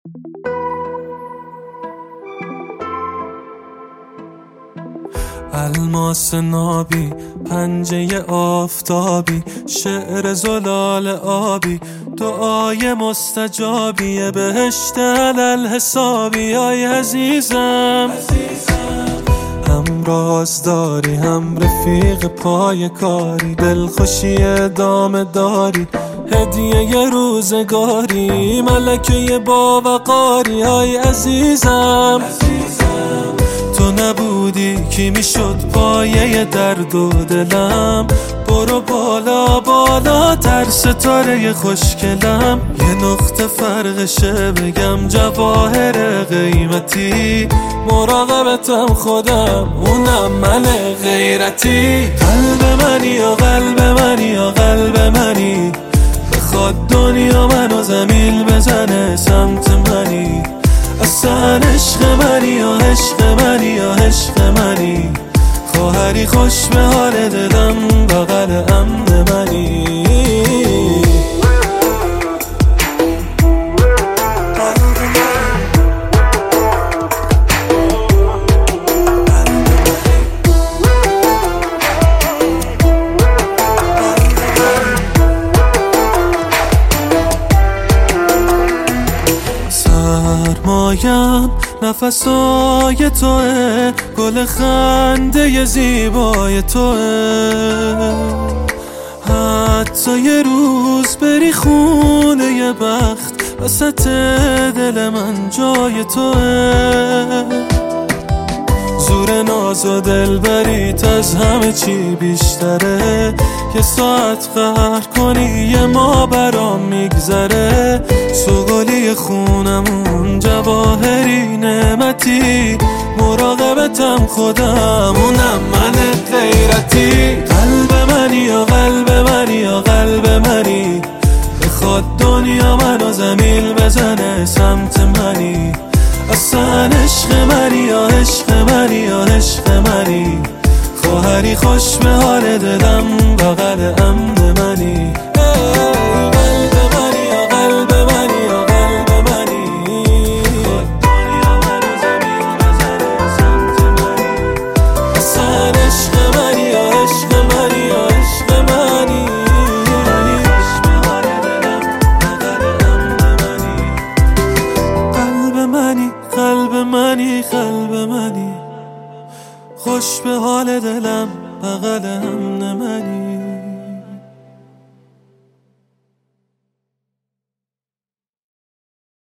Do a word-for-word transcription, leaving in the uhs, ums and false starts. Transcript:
الماس نابی، پنجه آفتابی، شعر زلال آبی، دعای مستجابی، بهشت علل حسابی. آی عزیزم هم رازداری، هم رفیق پای کاری، دلخوشی ادامه داری، هدیه روزگاری، ملکه باوقاری. آی عزیزم تو نبودی کی میشد پایه درد و دلم. برو بالا بالا تر ستاره خوشگلم، یه نقطه فرقشه بگم جواهر قیمتی. مراقبتم خودم اونم من غیرتی. قلب منی یا قلب منی یا قلب منی، بخواد دنیا منو زمین بزنه سمت منی. اصلا عشق منی یا عشق منی یا عشق منی، خواهری خوش به حال دلم بغل امن منی. سرمایم نفسای توه، گل خنده زیبای توه. حتی یه روز بری خونه یه بخت، وسط دل من جای توه. زور ناز و دلبریت از همه چی بیشتره، یه ساعت قهر کنی یه ما برام میگذره. سوگلی خونمون جواهری نعمتی، مراقبتم خودم اونم من غیرتی. قلب منی یا قلب منی یا قلب منی، بخواد دنیا منو زمین بزنه سمت منی. اصلا عشق منی یا عشق منی یا عشق منی، خواهری خوش به حال دلم بغل امن منی.